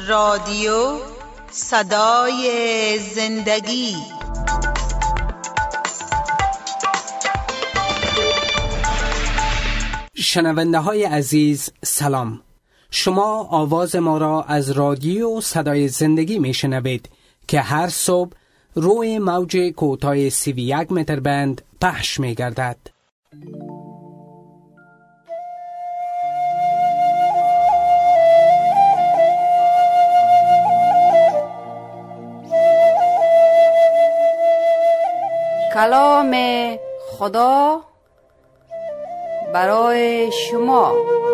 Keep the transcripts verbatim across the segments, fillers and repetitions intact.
رادیو صدای زندگی. شنونده های عزیز سلام، شما آواز ما را از رادیو صدای زندگی می شنوید که هر صبح روی موج کوتاه سی و یک متر بند پخش می گردد. کلام خدا برای شما.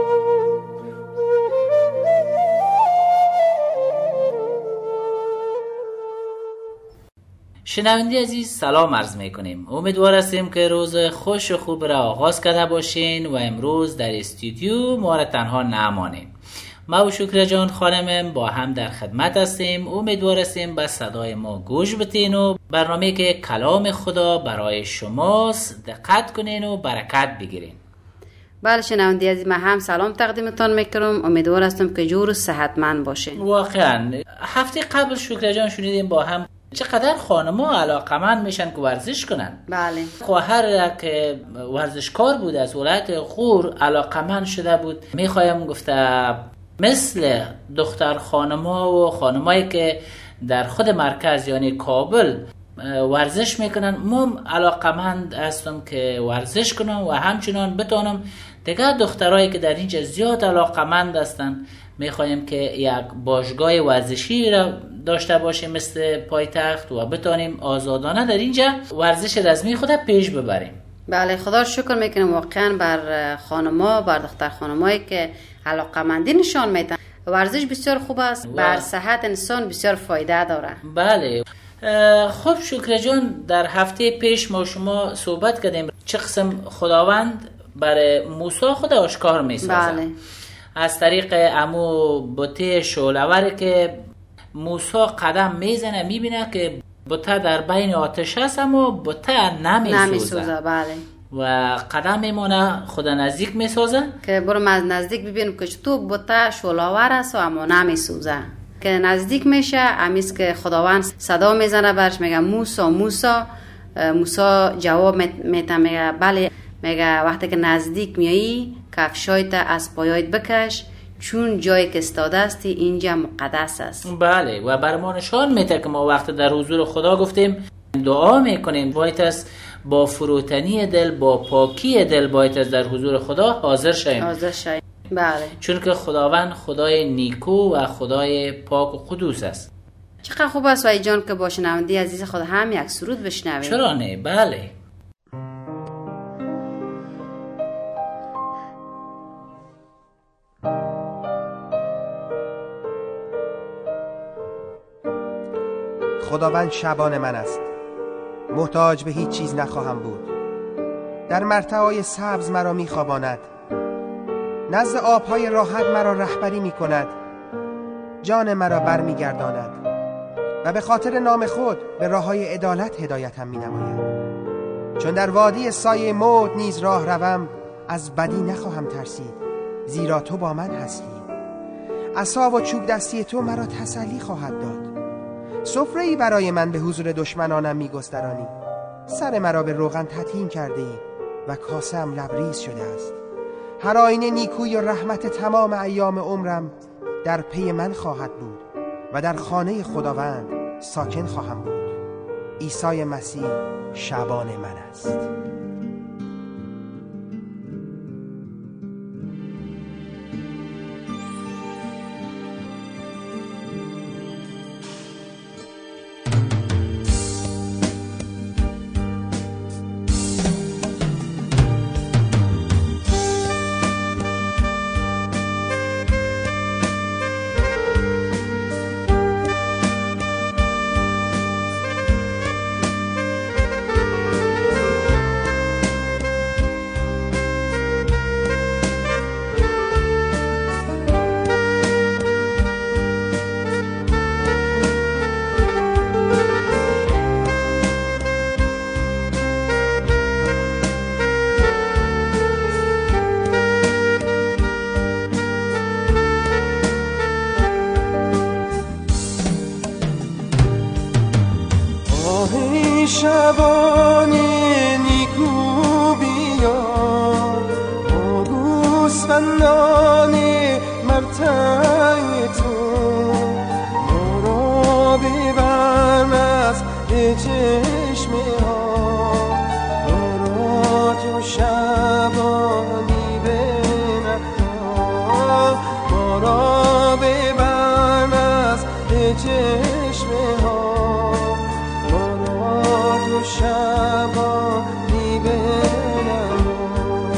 شنونده عزیز سلام عرض می کنیم. امیدوار هستیم که روز خوش و خوب را آغاز کرده باشین و امروز در استودیو ما را تنها نمانیم. ما و شکر جان خانمم با هم در خدمت هستیم. امیدوار هستیم به صدای ما گوش بتین و برنامه که کلام خدا برای شماست دقت کنین و برکت بگیرین. بله شنونده عزیز، من هم سلام تقدیمتان میکنم. امیدوار هستم که جور و صحتمند باشین. واقعا هفته قبل شکر جان شنیدیم با هم چقدر خانم‌ها علاقمند میشن که ورزش کنن. بله. خواهر که ورزشکار بود از ولایت غور علاقمند شده بود. میخوایم گفته مثل دختر خانم‌ها و خانمایی که در خود مرکز یعنی کابل ورزش میکنن، من علاقمند هستم که ورزش کنم و همچنان بتونم دیگه دخترایی که در اینجا زیاد علاقمند هستن میخوایم که یک باشگاه ورزشی را داشته باشیم مثل پایتخت و بتونیم آزادانه در اینجا ورزش رسمی خود پیش ببریم. بله خدا شکر میکنم واقعا بر خانما، بر دختر خانمایی که علاقمندی نشان میدن. ورزش بسیار خوب است، بر صحت انسان بسیار فایده داره. بله. خب شکر جان، در هفته پیش ما شما صحبت کردیم چه قسم خداوند برای موسی خود آشکار میسازه. بله. از طریق امو بته شعله‌ور که موسی قدم میزنه میبینه که بته در بین آتش هست اما بته نمیسوزه. نمیسوزه بله. و قدم میمونه خدا نزدیک میسازه که برو از نزدیک ببینم که تو بته شعله‌ور است و اما نمیسوزه. که نزدیک میشه امیست که خداوند صدا میزنه برش، میگه موسی موسی. موسی جواب میده میگه بله. میگه وقتی که نزدیک میایی کفشایت از پایایت بکش چون جایی که استاده استی اینجا مقدس است. بله و بر ما نشان میده که ما وقت در حضور خدا گفتیم دعا میکنیم باید است با فروتنی دل، با پاکی دل باید است در حضور خدا حاضر شویم. حاضر شویم. بله. چون که خداوند خدای نیکو و خدای پاک و قدوس است. چقدر خوب است وای جان که با شنونده عزیز خود هم یک سرود بشنویم. چرا نه؟ بله. خداوند شبان من است، محتاج به هیچ چیز نخواهم بود. در مرتعای سبز مرا میخواباند، نزد آبهای راحت مرا رهبری میکند. جان مرا بر میگرداند و به خاطر نام خود به راههای عدالت هدایتم مینماید. چون در وادی سایه موت نیز راه روم، از بدی نخواهم ترسید، زیرا تو با من هستی. عصا و چوب دستی تو مرا تسلی خواهد داد. سفره‌ای برای من به حضور دشمنانم می‌گسترانی. سر مرا به روغن تطهین کرده ای و کاسه‌ام لبریز شده است. هر آینه نیکویی و رحمت تمام ایام عمرم در پی من خواهد بود و در خانه خداوند ساکن خواهم بود. عیسی مسیح شبان من است. شبان نیکو بیار با گوسفندان مرتع تو ما را ببرم از چشمه ها ما را تو شبانی بنها ما را ببرم از چشمه ها ما را تو شبانی بنها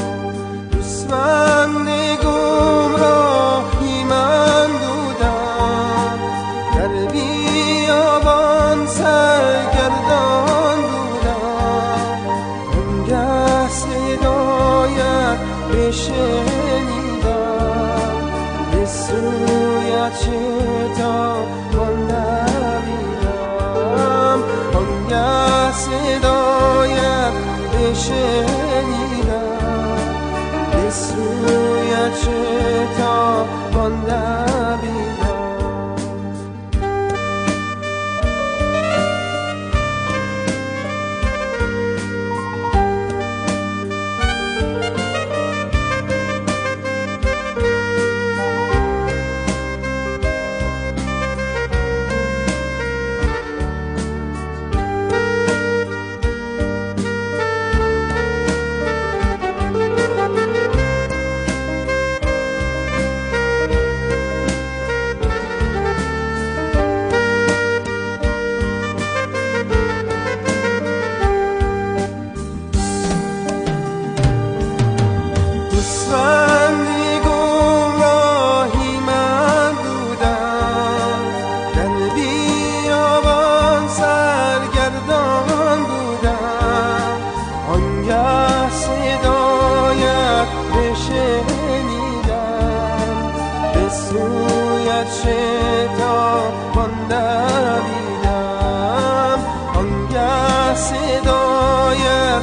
دوستمند گمراهی من بودم در بیابان سرگردان بودم اونگه صدایت بشنیدم به سویت شتابان دویدم اونگه صدایت بشنیدم به سویت شتابان دویدم دوستمند گمراهی من بودم در بیابان سرگردان بودم آنگه صدایت بشنیدم به سویت شتابان دویدم آنگه صدایت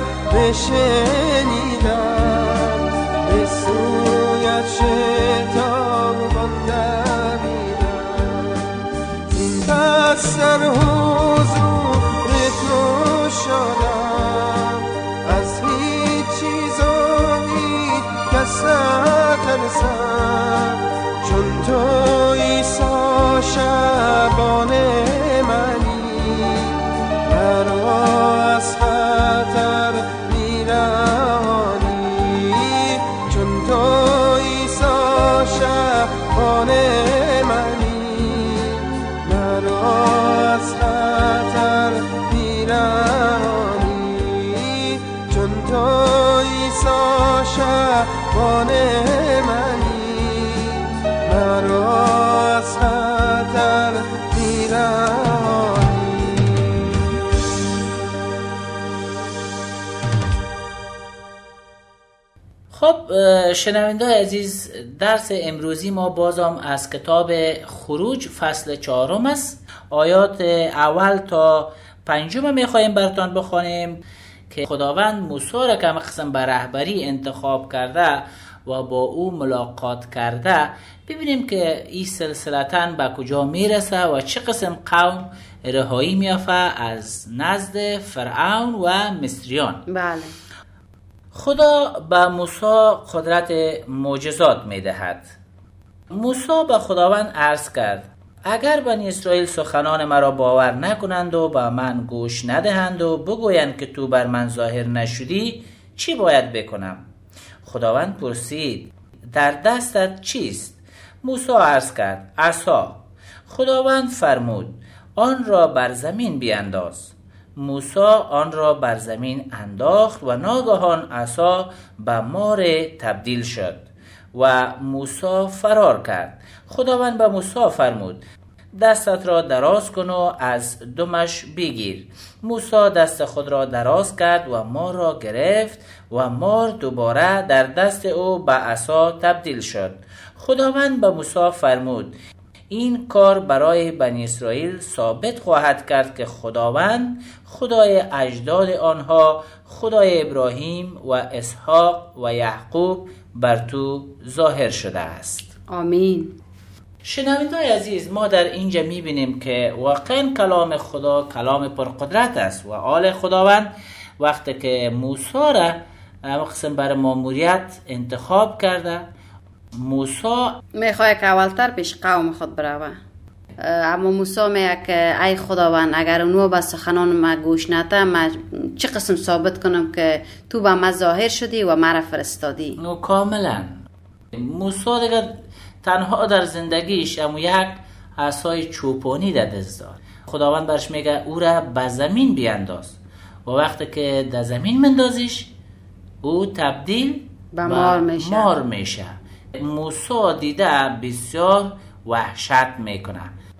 بشنیدم به سویت شتابان دویدم زین پس در حضور تو شدم از هیچ چیز و هیچ کس نترسم چون تو عیسی شبان منی مرا از خطر میرانی چون تو عیسی شبان منی مرا از خطر میرانی چون تو عیسی شبان منی مرا از خطر میرانی. خب شنونده‌های عزیز، درس امروزی ما بازم از کتاب خروج فصل چهارم است. آیات اول تا پنجم میخواهیم براتان بخوانیم که خداوند موسی را که قسم به رهبری انتخاب کرده و با او ملاقات کرده، ببینیم که این سلسلتاً به کجا میرسه و چه قسم قوم رهایی میافه از نزد فرعون و مصریان. بله. خدا به موسی قدرت معجزات میدهد. موسی به خداوند عرض کرد اگر بنی اسرائیل سخنان مرا باور نکنند و به من گوش ندهند و بگویند که تو بر من ظاهر نشدی، چی باید بکنم؟ خداوند پرسید در دستت چیست؟ موسی عرض کرد عصا. خداوند فرمود آن را بر زمین بیانداز. موسی آن را بر زمین انداخت و ناگهان عصا به مار تبدیل شد و موسی فرار کرد. خداوند به موسی فرمود دستت را دراز کن و از دمش بگیر. موسی دست خود را دراز کرد و مار را گرفت و مار دوباره در دست او به عصا تبدیل شد. خداوند به موسی فرمود این کار برای بنی اسرائیل ثابت خواهد کرد که خداوند خدای اجداد آنها، خدای ابراهیم و اسحاق و یعقوب بر تو ظاهر شده است. آمین. شنوندگان عزیز، ما در اینجا میبینیم که واقعا کلام خدا کلام پرقدرت است و آل خداوند وقتی که موسی را مقسم بر ماموریت انتخاب کرده، موسی میخواد که اولتر پیش قوم خود بروه، اما موسی میگه که ای خداوند اگر اونو به سخنان ما گوش نده، ما چه قسم ثابت کنم که تو به ما ظاهر شدی و مرا فرستادی؟ نو کاملا موسی دیگه تنها در زندگیش اما یک عصای چوپانی در دست داشت. خداوند برش میگه او را به زمین بیانداز و وقتی که در زمین مندازیش او تبدیل به مار میشه. مار میشه. موسی دیده بسیار وحشت میکنه.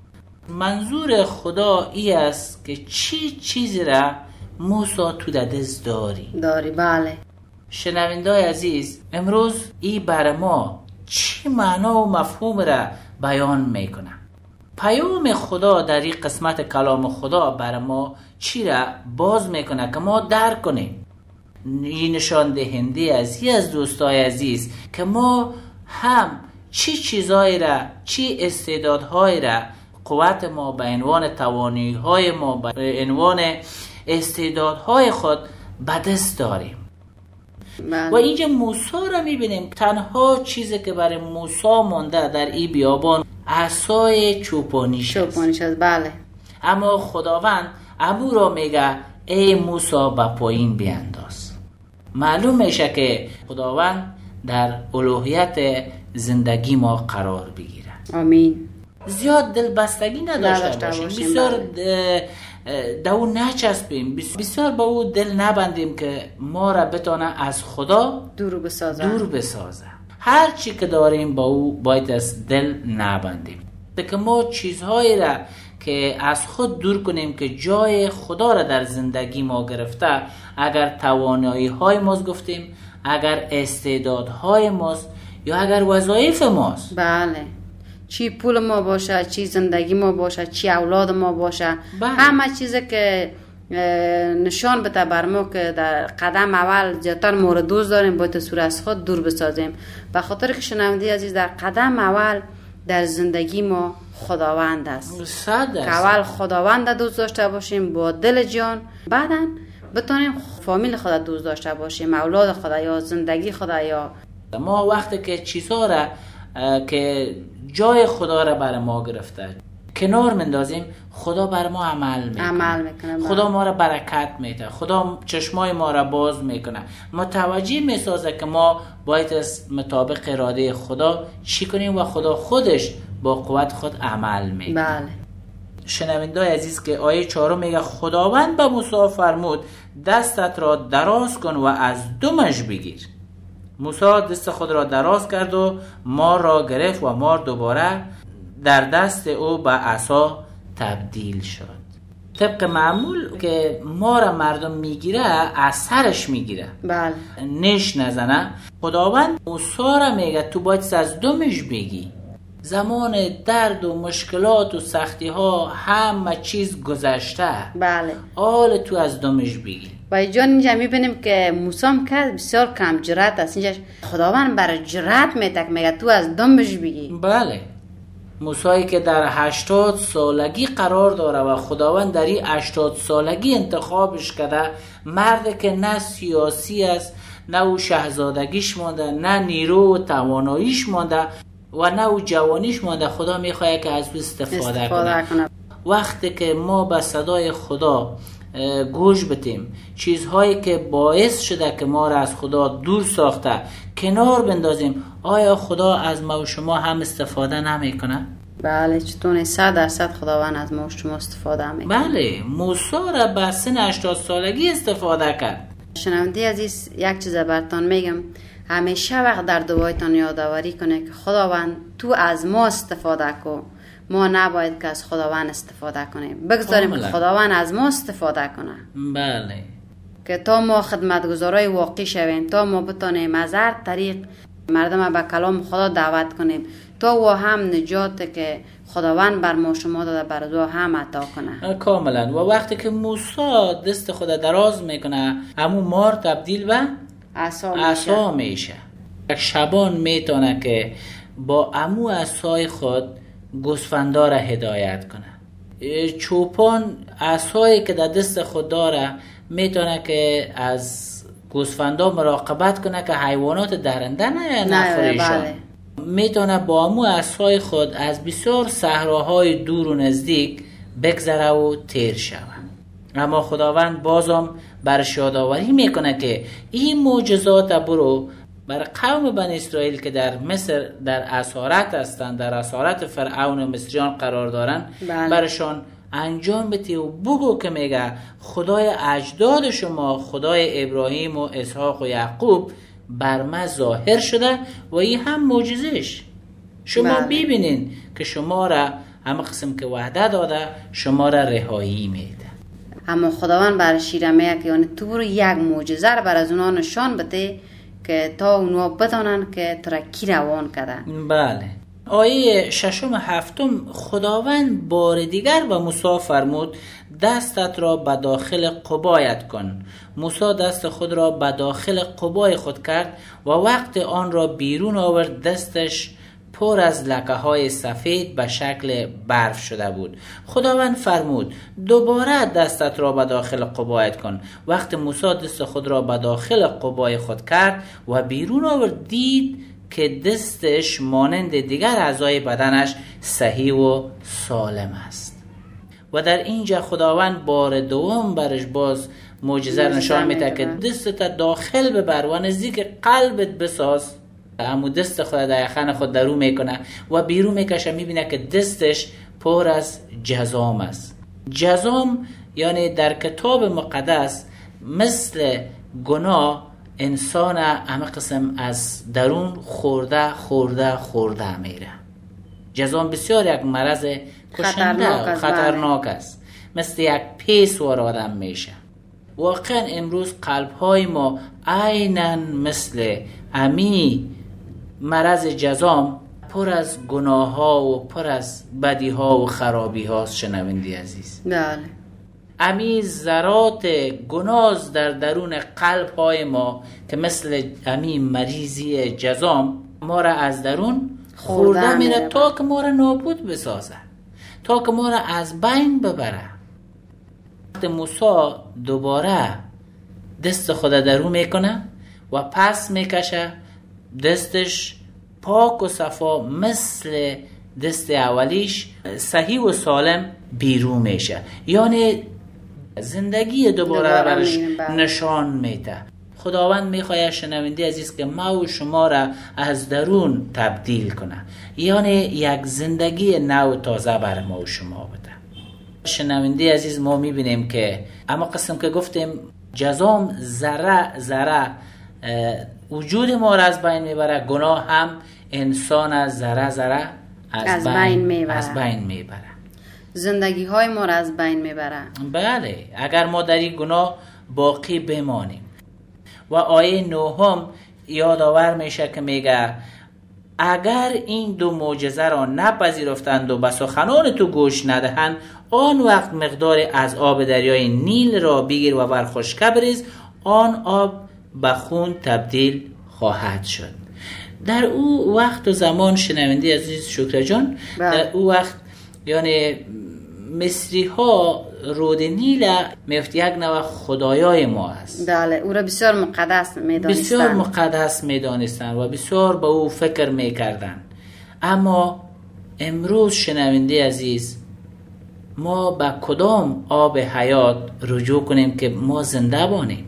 منظور خدا ای است که چی چیزی را موسی تو در دست داری داری بله. شنوندگان عزیز، امروز ای بر ما چی معنا و مفهوم را بیان میکنه؟ پیام خدا در این قسمت کلام خدا بر ما چی را باز میکنه که ما درک کنیم؟ این نشان دهنده از این از دوستای عزیز که ما هم چی چیزایی را، چی استعدادهایی را قوت ما به عنوان توانایی‌های ما به عنوان استعدادهای خود به دست داریم. بله. و اینجا موسی را میبینیم تنها چیزی که برای موسی مانده در این بیابان عصای چوپانیش است. چوپانیش است بله. اما خداوند امو را میگه ای موسی به پایین بیانداز. معلوم میشه که خداوند در الوهیت زندگی ما قرار بگیره. آمین. زیاد دلبستگی نداشته نداشته باشیم، باشیم، بسیار بله. د او نچسبیم، بسیار به او دل نبندیم که ما را بتانه از خدا دور بسازه دور بسازه. هر چی که داریم با او باید از دل نبندیم، که ما چیزهایی را که از خود دور کنیم که جای خدا را در زندگی ما گرفته، اگر توانایی های ماست گفتیم، اگر استعدادهای ماست یا اگر وظایف ماست. بله. چی پول ما باشه، چی زندگی ما باشه، چی اولاد ما باشه، بله. همه چیزی که نشان بده بر ما که در قدم اول زیادتر مورد دوست داریم باید سور از خود دور بسازیم. به خاطر که شنونده عزیز در قدم اول در زندگی ما خداوند است. صد است. اول خداوند دوست داشته باشیم با دل جان، بعدا بتونیم فامیل خدا دوست داشته باشیم، اولاد خدا یا زندگی خدا. یا ما وقتی که چیزها را که جای خدا را بر ما گرفته کنار مندازیم، خدا بر ما عمل میکنه، عمل میکنه. خدا ما را برکت میده، خدا چشمای ما را باز میکنه، متوجه میسازه که ما باید از مطابق اراده خدا چی کنیم و خدا خودش با قوت خود عمل میکنه. بله. شنوندگان عزیز که آیه چهارم میگه خداوند به موسی فرمود دستت را دراز کن و از دمش بگیر. موسی دست خود را دراز کرد و مار را گرفت و مار دوباره در دست او به عصا تبدیل شد. طبق معمول که مار مردم میگیره از سرش میگیره، بله. نش نزنه. خداوند موسی را میگه تو باید از دمش بگی. زمان درد و مشکلات و سختی ها همه چیز گذشته، بله. آل تو از دمش بگی. و جان اینجا میبینیم که موسی هم که بسیار کم جرأت است. اینجا خداوند برای جرأت میتک میگه تو از دمش بگی. بله. موسی که در هشتاد سالگی قرار داره و خداوند در این هشتاد سالگی انتخابش کرده، مرد که نه سیاسی است، نه او شهزادگیش مانده، نه نیرو و تواناییش مانده و نه او جوانیش مانده. خدا میخواد که از او استفاده, استفاده کنه. کنه وقتی که ما به صدای خدا گوش بدیم، چیزهایی که باعث شده که ما را از خدا دور ساخته کنار بندازیم، آیا خدا از ما و شما هم استفاده نمی کنه؟ بله. چطور صد درصد خداوند از ما و شما استفاده می کنه. بله. موسی را به سن هشتاد سالگی استفاده کرد. شنونده عزیز یک چیز براتون میگم، همیشه وقت در دعایتان یادآوری کنه که خداوند تو از ما استفاده کن، ما نباید که از خداوند استفاده کنیم، بگذاریم که خداوند از ما استفاده کنه. بله. که تا ما خدمتگزارای واقعی شویم، تا ما بتانیم از هر طریق مردم به کلام خدا دعوت کنیم، تا و هم نجات که خداوند بر ما شما داده بر دو هم عطا کنه. کاملا. و وقتی که موسی دست خود دراز میکنه، همون مار تبدیل به عصا میشه. یک شبان میتونه که با امو عصای خود گوسفندا را هدایت کنه. چوپان عصایی که در دست خود داره میتونه که از گوسفندا مراقبت کنه که حیوانات درنده نه نخوریشان. بله. میتونه با امو عصای خود از بسیار صحراهای دور و نزدیک بگذره و تیر شود. اما خداوند بازم برش یادآوری میکنه که این معجزات برو بر قوم بنی اسرائیل که در مصر در اسارت هستند، در اسارت فرعون و مصریان قرار دارن، بله. برشان انجام بده و بگو که میگه خدای اجداد شما، خدای ابراهیم و اسحاق و یعقوب بر ما ظاهر شده و این هم معجزش. شما بله. ببینین که شما را همه قسم که وعده داده شما را رهایی میده. اما خداوند بر شیره میگه که یعنی تو برو یک معجزه را بر از اونا نشان بده که تا اونا بدانن که تو را کی روان کردن. بله. آیه ششم و هفتم خداوند بار دیگر به موسی فرمود دستت را به داخل قبایت کن. موسی دست خود را به داخل قبای خود کرد و وقت آن را بیرون آورد دستش پر از لکه های سفید به شکل برف شده بود. خداوند فرمود دوباره دستت را به داخل قبایت کن. وقت موسی دست خود را به داخل قبای خود کرد و بیرون آورد دید که دستش مانند دیگر اعضای بدنش صحیح و سالم است. و در اینجا خداوند بار دوم برش باز معجزه نشان میده که دستت داخل ببر و نزدیک قلبت بساز. امو دست خود در یخن خود درو میکنه و بیرون میکشه، میبینه که دستش پر از جزام است. جزام یعنی در کتاب مقدس مثل گناه انسان همه قسم از درون خورده خورده خورده میره. جزام بسیار یک مرض کشنده و خطرناک است، مثل یک پیس وار آدم میشه. واقعا امروز قلب های ما عیناً مثل امی مرض جزام پر از گناه ها و پر از بدی ها و خرابی هاست. شنوندی عزیز، بله. امی ذرات گناز در درون قلب های ما که مثل امی مریضی جزام ما را از درون خورده میره تا که ما را نابود بسازه، تا که ما را از بین ببره. موسی دوباره دست خود درون میکنه و پس میکشه، دستش پاک و صفا مثل دست اولیش صحیح و سالم بیرون میشه. یعنی زندگی دوباره را برش نشان میده. خداوند میخواهد شنونده عزیز که ما و شما را از درون تبدیل کنه، یعنی یک زندگی نو تازه بر ما و شما بده. شنونده عزیز، ما میبینیم که اما قسم که گفتیم جزام ذره ذره وجود ما را از بین میبره، گناه هم انسان از ذره ذره از, از بین, بین میبره. از بین میبره. زندگی های ما را از بین میبره. بله، اگر ما در این گناه باقی بمانیم. و آیه نهم یادآور میشه که میگه اگر این دو معجزه را نپذیرفتند و به سخنان تو گوش ندهند، آن وقت مقدار از آب دریای نیل را بگیر و بر خشکه بریز، آن آب به خون تبدیل خواهد شد. در او وقت و زمان شنونده عزیز شکر جان، در او وقت یعنی مصری ها رود نیل میفت یک نوع خدایای ما است. بله، او را بسیار مقدس میدانستند. بسیار مقدس میدانستند و بسیار به او فکر میکردند. اما امروز شنونده عزیز، ما به کدام آب حیات رجوع کنیم که ما زنده بانیم؟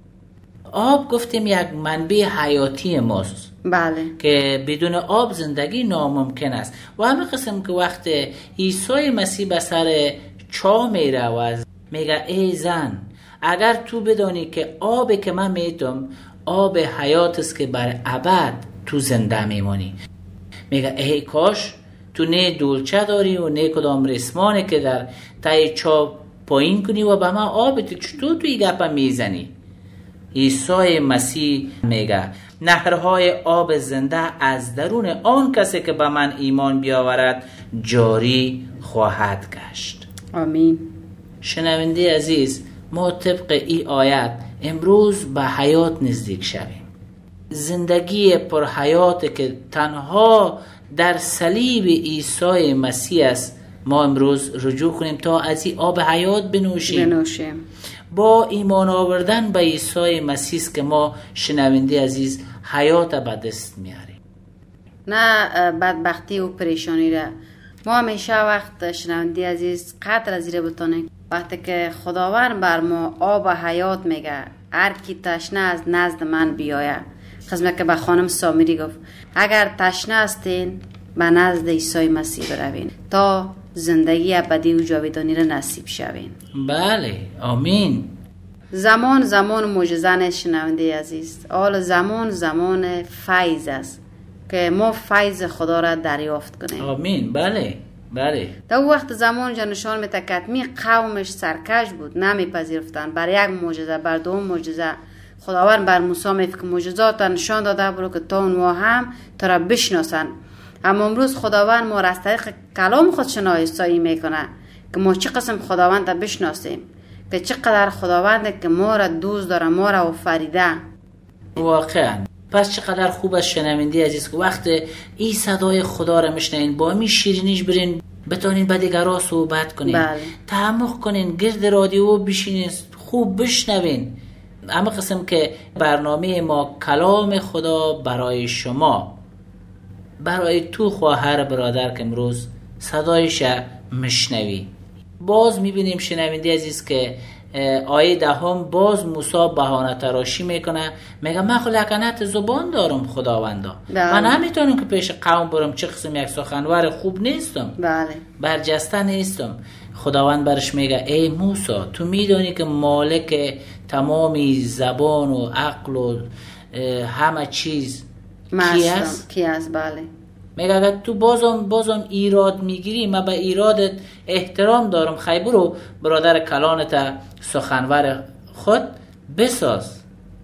آب گفتیم یک منبع حیاتی ماست. بله. که بدون آب زندگی ناممکن است. و همه قسم که وقت عیسی مسیح به سر چاه میره و میگه ای زن، اگر تو بدانی که آب که من میتم آب حیات است که بر ابد تو زنده میمونی، میگه ای کاش تو نه دولچه داری و نه کدام رسمانه که در تای چاه پایین کنی و به من آب تو چطور توی گپا میزنی؟ عیسی مسیح میگه نهرهای آب زنده از درون آن کسی که به من ایمان بیاورد جاری خواهد گشت. آمین. شنونده عزیز، ما طبق این آیت امروز به حیات نزدیک شویم. زندگی پر حیات که تنها در صلیب عیسی مسیح است ما امروز رجوع کنیم تا از این آب حیات بنوشیم. بنوشیم. با ایمان آوردن به عیسی مسیح است که ما شنونده عزیز حیات به دست میاریم، نه بدبختی و پریشانی را. ما همیشه وقت شنونده عزیز قدر از این بتانیم وقتی که خداوند بر ما آب حیات میگه هر کی تشنه از نزد من بیایه. خدمت که به خانم سامیری گفت اگر تشنه هستین به نزد عیسی مسیح بروین تا زندگی ابدی و جاودانی را نصیب شوین. بله آمین. زمان زمان معجزه نیست شنونده عزیز، حال زمان زمان فیض است که ما فیض خدا را دریافت کنیم. آمین. بله بله. در وقت زمان جا نشان میده که می قومش سرکش بود، نمیپذیرفتن. بر یک معجزه بر دوم معجزه خداوند بر موسی میگه که معجزات نشان داده برو که تا اونها هم تو را بشناسن. اما امروز خداوند ما را از طریق کلام خود شناسایی میکنه که ما چه قسم خداوند را بشناسیم، که چقدر خداوند که ما را دوست داره، ما را آفریده. واقعا پس چقدر خوب است شنونده عزیز که وقت این صدای خدا را میشنین با می شیرینیش برین بتونین با دیگرها صحبت کنین. بله. تعمق کنین، گرد رادیو بشینین خوب بشنوین. اما قسم که برنامه ما کلام خدا برای شما، برای تو خواهر برادر که امروز صدایش مشنوی. باز میبینیم شنونده عزیز که آیه دهم باز موسی بهانه تراشی میکنه، میگه من خو لکنت زبان دارم خداوندا، من نمیتونم که پیش قوم برم چه قسم یک سخنور خوب نیستم. بله. برجسته نیستم. خداوند برش میگه ای موسی تو میدونی که مالک تمامی زبان و عقل و همه چیز کی است؟ کی است؟ بله. میگه اگر تو بازم بازم ایراد میگیری من به ایرادت احترام دارم، خیلی برو برادر کلانت سخنور خود بساز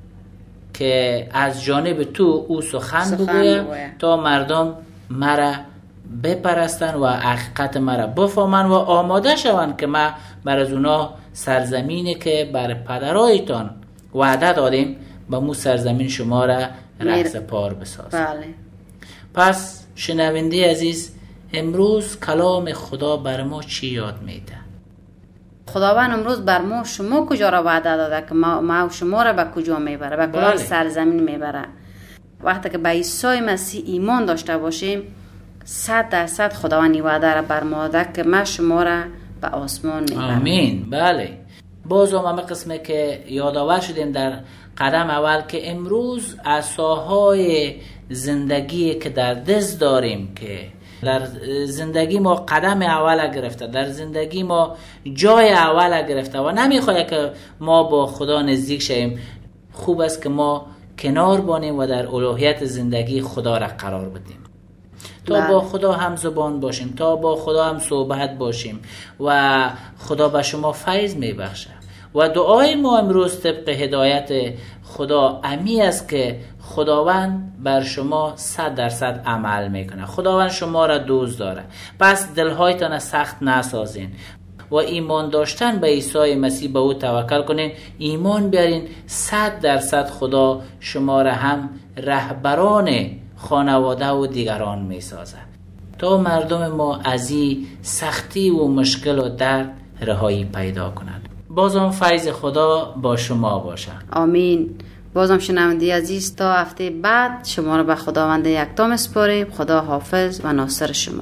که از جانب تو او سخن بگوید تا مردم مرا بپرستن و حقیقت مرا بفهمن و آماده شون که ما بر از اونا سرزمینی که بر پدرایتان وعده دادیم به مو سرزمین شما را رأس پار بساز. بله. پس شنونده عزیز امروز کلام خدا بر ما چی یاد میده؟ خداوند امروز بر ما شما کجا را وعده داده که ما, ما شما را به کجا میبره، به کدام سرزمین میبره. وقتی که به عیسی مسیح ایمان داشته باشیم صد درصد خداوند این وعده را بر ما داده که ما شما را به آسمان میبره. آمین. بله. باز هم همه قسمه که یادآور شدیم در قدم اول که امروز عصاهای زندگی که در دست داریم که در زندگی ما قدم اول گرفته، در زندگی ما جای اول گرفته و نمیخواد که ما با خدا نزدیک شیم، خوب است که ما کنار بانیم و در الوهیت زندگی خدا را قرار بدیم تا بله. با خدا هم زبان باشیم، تا با خدا هم صحبت باشیم و خدا به شما فیض میبخشه. و دعای ما امروز طبق هدایت خدا امی است که خداوند بر شما صد درصد عمل میکنه. خداوند شما را دوست داره، پس دلهایتان سخت نسازین و ایمان داشتن به عیسی مسیح به او توکل کنین، ایمان بیارین، صد درصد خدا شما را هم رهبران خانواده و دیگران میسازه تا مردم ما از این سختی و مشکل و درد رهایی پیدا کنند. بازم فیض خدا با شما باشه. آمین. بازم شنونده عزیز تا هفته بعد شما رو به خداوند یکتا میسپاریم. خدا حافظ و ناصر شما.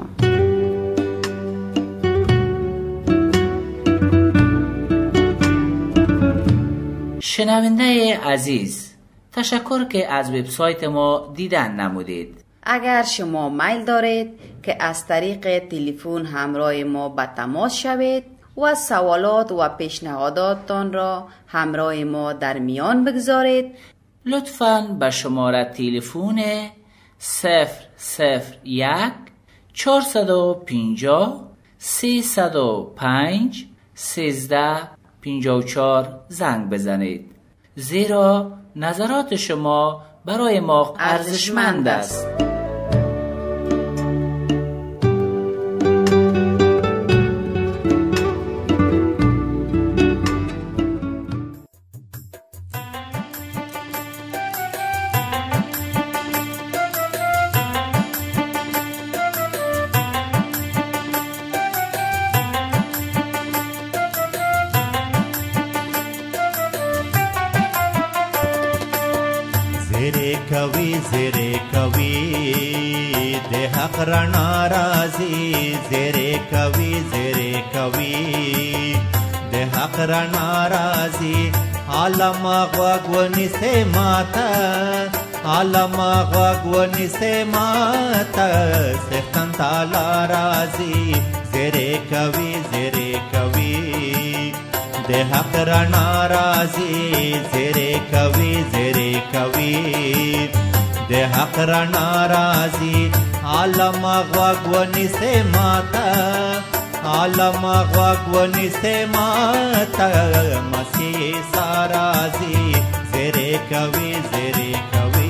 شنونده عزیز تشکر که از وبسایت ما دیدن نمودید. اگر شما میل دارید که از طریق تلفن همراه ما به تماس شوید و سوالات و پیشنهاداتتان را همراه ما در میان بگذارید، لطفاً به شماره تلفن صفر صفر یک چهارصد و پنجاه سیصد و پنج سیزده پنجاه و چهار زنگ بزنید، زیرا نظرات شما برای ما ارزشمند است. زیره کوي زیره کوي د حق رڼا راځي زیره کوي زیره کوي د حق رڼا راځي عالم غوږ ونیسه ماته عالم غوږ ونیسه ماته څښتن تعالی راځي زیره کوي زیره کوي د حق رڼا راځي زیره کوي زیره کوي د حق رڼا راځي عالم غوږ ونیسه ماته عالم غوږ ونیسه ماته مسیح عیسی راځي زیره کوي زیره کوي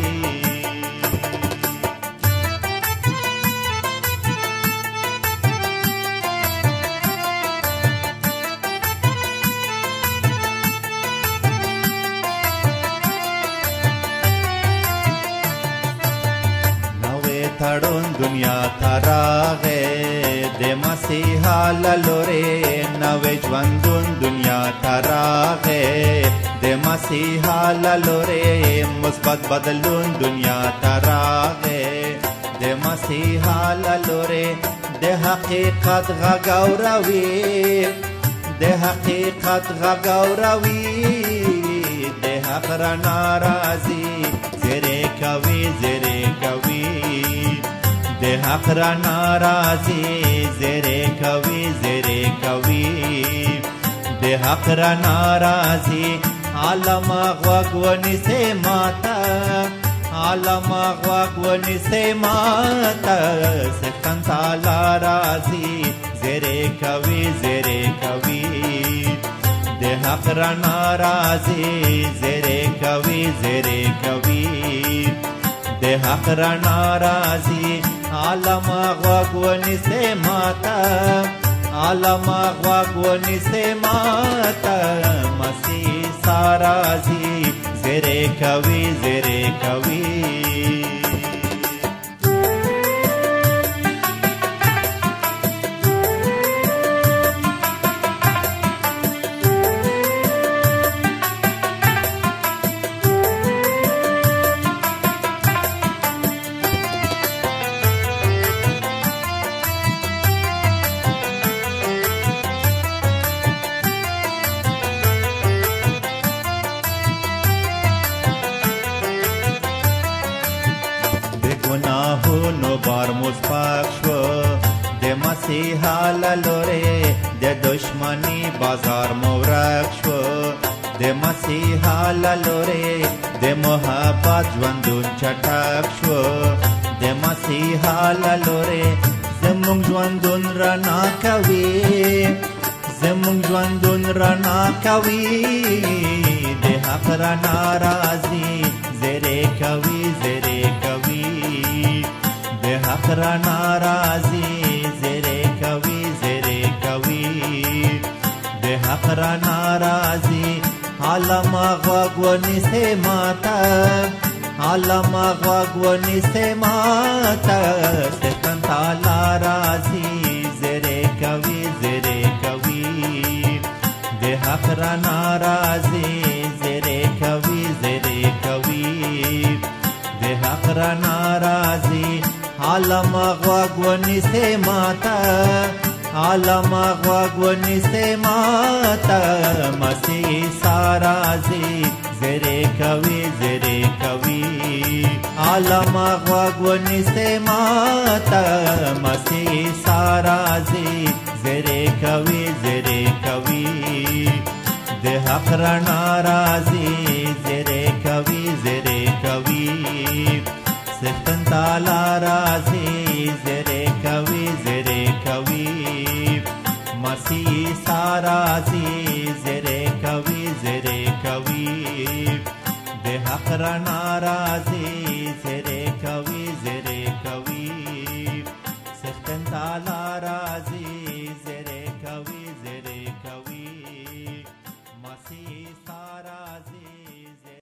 تړون دنیا تراغه د مسیحا لوري نوې ژوندون دنیا تراغه د مسیحا لوري مثبت بدلون دنیا تراغه د مسیحا لوري د حقیقت غاوروي د حقیقت غاوروي د حق رڼا راځي زیره کوي زیره کوي د حق رڼا راځي زیره کوي زیره کوي د حق رڼا راځي عالم غوږ ونیسه ماته عالم غوږ ونیسه ماته څښتن تعالی راځي زیره کوي زیره کوي د حق رڼا راځي زیره کوي زیره کوي د حق رڼا راځي عالم غوږ ونیسه ماته عالم غوږ ونیسه ماته مسیح عیسی راځي زیره کوي زیره کوي بار مصفاق شو د مسیحا لوري د دشمنی بازار مورک شو د مسیحا لوري د محبت ژوندون چټک شو د مسیحا لوري زمونږ ژوندون رڼا کوي زمونږ ژوندون رڼا کوي د حق رڼا راځي زیره کوي زیره کوي د حق رڼا راځي زیره کوي زیره کوي د حق رڼا راځي عالم غوږ ونیسه ماته عالم غوږ ونیسه ماته څښتن تعالی راځي زیره کوي زیره کوي د حق رڼا راځي زیره کوي زیره کوي د حق رڼا راځي عالم غوږ ونیسه ماته عالم غوږ ونیسه ماته مسیح عیسی راځي زیره کوي زیره کوي عالم غوږ ونیسه ماته مسیح عیسی راځي زیره کوي زیره کوي د حق رڼا راځي زیره کوي زیره کوي څښتن تعالی راځي زیره کوي زیره کوي مسیح عیسی راځي زیره کوي زیره کوي د حق رڼا راځي زیره کوي زیره کوي څښتن تعالی راځي